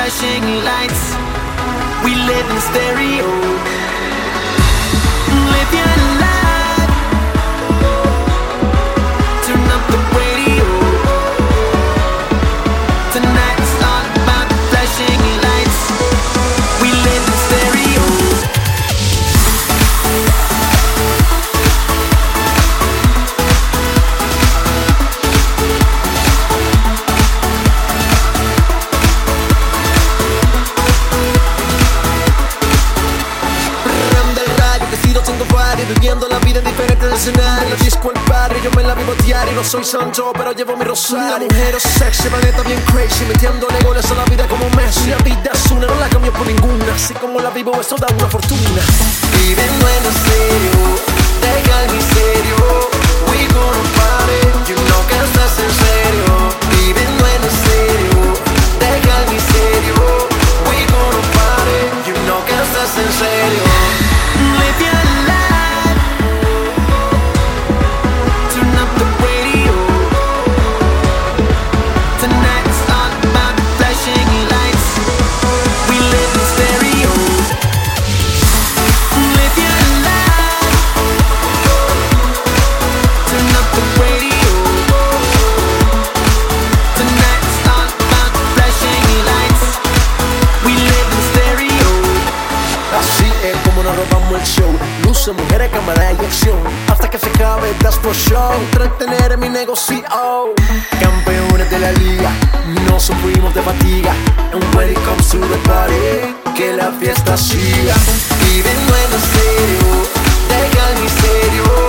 flashing lights. We live in stereo. Live your life. Turn up the radio. Tonight it's all about the flashing lights. We live in stereo. Viviendo la vida en diferentes escenarios. Disco el barrio, yo me la vivo diario. No soy santo, pero llevo mi rosario. La mujer es sexy, la neta bien crazy, metiéndole goles a la vida como Messi. La vida es una, no la cambio por ninguna. Así como la vivo, eso da una fortuna. Viviendo en serio, deja el misterio. We gonna party, you know que estás en serio. Viviendo en serio, deja el misterio. We gonna party, you know que estás en serio. Live your life. Turn up the radio. Tonight it's all about the flashing lights. We live in stereo. Live your life. Turn up the radio. Tonight it's all about the flashing lights. We live in stereo. Así es como nos robamos el show. Luces, mujeres, cámara y acción. Hasta que se acabe el Dashboard Show. Entretener en mi negocio. Campeones de la liga, no sufrimos de fatiga. And when it comes to the party, que la fiesta siga. Viviendo en serio, deja el misterio.